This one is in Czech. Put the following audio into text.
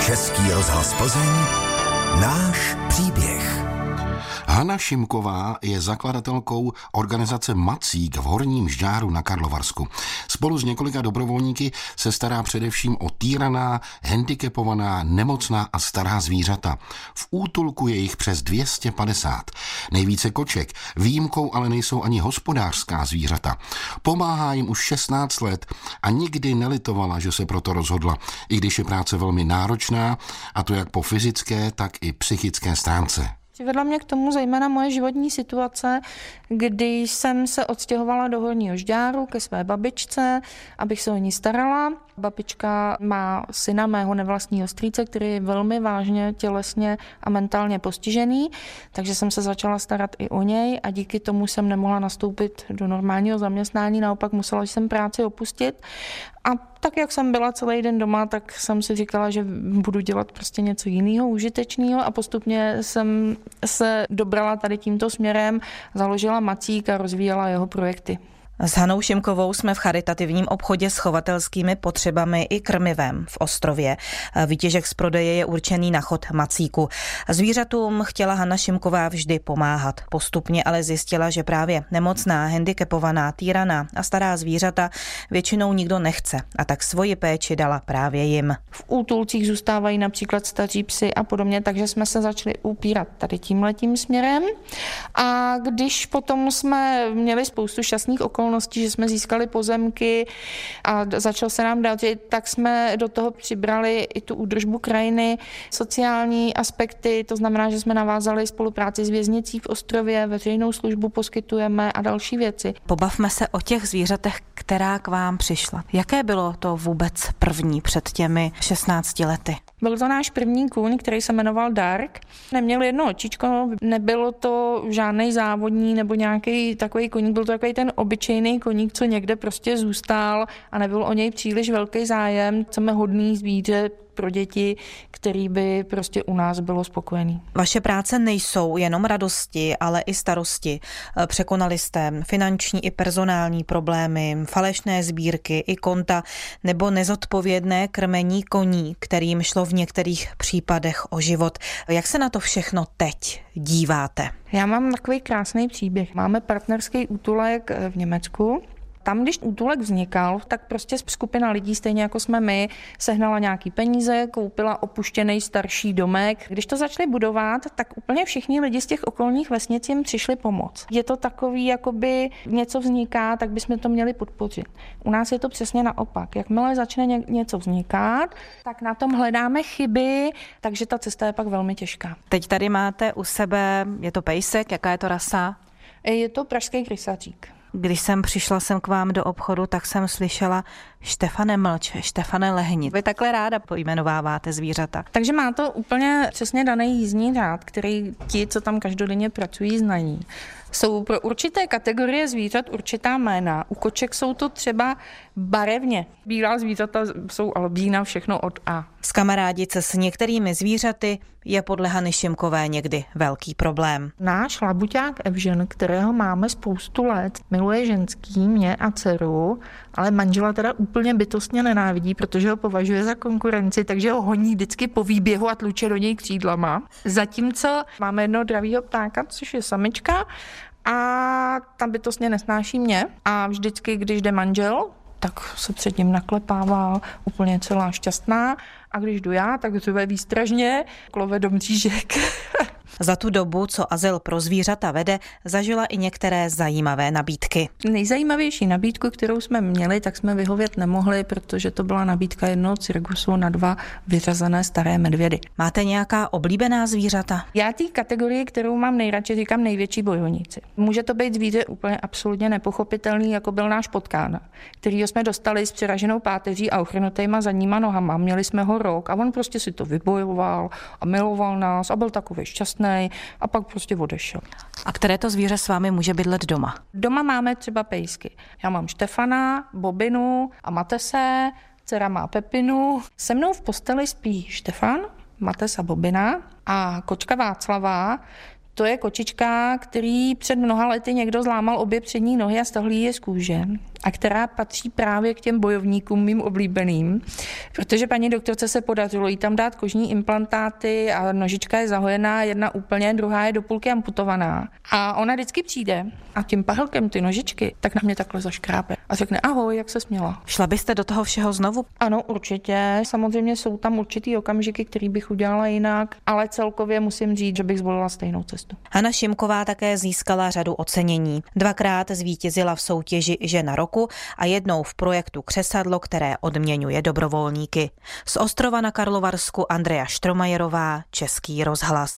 Český rozhlas Plzeň, náš příběh. Hana Šimková je zakladatelkou organizace Macík v Horním Žďáru na Karlovarsku. Spolu s několika dobrovolníky se stará především o týraná, handicapovaná, nemocná a stará zvířata. V útulku je jich přes 250. Nejvíce koček, výjimkou ale nejsou ani hospodářská zvířata. Pomáhá jim už 16 let a nikdy nelitovala, že se proto rozhodla, i když je práce velmi náročná, a to jak po fyzické, tak i psychické stránce. Vedla mě k tomu zejména moje životní situace, když jsem se odstěhovala do Horního Žďáru ke své babičce, abych se o ní starala. Babička má syna mého nevlastního strýce, který je velmi vážně tělesně a mentálně postižený, takže jsem se začala starat i o něj a díky tomu jsem nemohla nastoupit do normálního zaměstnání, naopak musela jsem práci opustit. A tak, jak jsem byla celý den doma, tak jsem si říkala, že budu dělat prostě něco jiného, užitečného a postupně jsem se dobrala tady tímto směrem, založila Macík a rozvíjela jeho projekty. S Hanou Šimkovou jsme v charitativním obchodě s chovatelskými potřebami i krmivem v Ostrově. Výtěžek z prodeje je určený na chod Macíku. Zvířatům chtěla Hana Šimková vždy pomáhat. Postupně ale zjistila, že právě nemocná, handicapovaná, týraná a stará zvířata většinou nikdo nechce a tak svoji péči dala právě jim. V útulcích zůstávají například staří psi a podobně, takže jsme se začali upírat tady tímhletím směrem. A když potom jsme měli spoustu šťastných okolností, že jsme získali pozemky a začal se nám dařit, tak jsme do toho přibrali i tu údržbu krajiny, sociální aspekty, to znamená, že jsme navázali spolupráci s věznicí v Ostrově, veřejnou službu poskytujeme a další věci. Pobavme se o těch zvířatech, která k vám přišla. Jaké bylo to vůbec první před těmi 16 lety? Byl to náš první kůň, který se jmenoval Dark. Neměl jedno očičko, nebylo to žádný závodní nebo nějaký takový koník, byl to takový ten obyčejný koník, co někde prostě zůstal a nebyl o něj příliš velký zájem. Chceme hodný zvíře pro děti, který by prostě u nás bylo spokojený. Vaše práce nejsou jenom radosti, ale i starosti. Překonali jste finanční i personální problémy, falešné sbírky i konta nebo nezodpovědné krmení koní, kterým šlo v některých případech o život. Jak se na to všechno teď díváte? Já mám takový krásný příběh. Máme partnerský útulek v Německu. Tam, když útulek vznikal, tak prostě skupina lidí, stejně jako jsme my, sehnala nějaký peníze, koupila opuštěný starší domek. Když to začali budovat, tak úplně všichni lidi z těch okolních vesnic jim přišli pomoct. Je to takový, jakoby něco vzniká, tak bychom to měli podpořit. U nás je to přesně naopak. Jakmile začne něco vznikat, tak na tom hledáme chyby, takže ta cesta je pak velmi těžká. Teď tady máte u sebe, je to pejsek, jaká je to rasa? Je to pražský krysařík. Když jsem přišla sem k vám do obchodu, tak jsem slyšela Štefane mlč, Štefane lehni. Vy takhle ráda pojmenováváte zvířata. Takže má to úplně přesně daný jízdní řád, který ti, co tam každodenně pracují, znají. Jsou pro určité kategorie zvířat určitá jména. U koček jsou to třeba barevně. Bílá zvířata jsou albína, všechno od A. Zkamarádit se s některými zvířaty je podle Hany Šimkové někdy velký problém. Náš labuťák Evžen, kterého máme spoustu let, miluje ženský, mě a dceru, ale manžela teda úplně bytostně nenávidí, protože ho považuje za konkurenci, takže ho honí vždycky po výběhu a tluče do něj křídlama. Zatímco máme jednoho dravýho ptáka, což je samička, a ta bytostně nesnáší mě a vždycky, když jde manžel, tak se před ním naklepává, úplně celá šťastná. A když jdu já, tak řve výstražně, klove do mřížek. Za tu dobu, co azyl pro zvířata vede, zažila i některé zajímavé nabídky. Nejzajímavější nabídku, kterou jsme měli, tak jsme vyhovět nemohli, protože to byla nabídka jednoho cirkusu na 2 vyřazené staré medvědy. Máte nějaká oblíbená zvířata? Já té kategorii, kterou mám nejradši, říkám největší bojovníci. Může to být zvíře úplně absolutně nepochopitelný, jako byl náš potkán, kterýho jsme dostali s přeraženou páteří a ochrnutýma zadníma nohama. Měli jsme ho rok a on prostě si to vybojoval a miloval nás a byl takový šťastný a pak prostě odešel. A které to zvíře s vámi může bydlet doma? Doma máme třeba pejsky. Já mám Štefana, Bobinu a Matese, dcera má Pepinu. Se mnou v posteli spí Štefan, Mates a Bobina a kočka Václava. To je kočička, který před mnoha lety někdo zlámal obě přední nohy a stahl je z kůže. a která patří právě k těm bojovníkům mým oblíbeným, protože paní doktorce se podařilo jí tam dát kožní implantáty a nožička je zahojená, jedna úplně, druhá je do půlky amputovaná. A ona vždycky přijde a tím pahlkem ty nožičky tak na mě takhle zaškrábe a řekne ahoj, jak se směla. Šla byste do toho všeho znovu? Ano, určitě. Samozřejmě jsou tam určitý okamžiky, který bych udělala jinak, ale celkově musím říct, že bych zvolila stejnou cestu. Hana Šimková také získala řadu ocenění. 2krát zvítězila v soutěži Žena roku a jednou v projektu Křesadlo, které odměňuje dobrovolníky. Z Ostrova na Karlovarsku Andrea Štromajerová, Český rozhlas.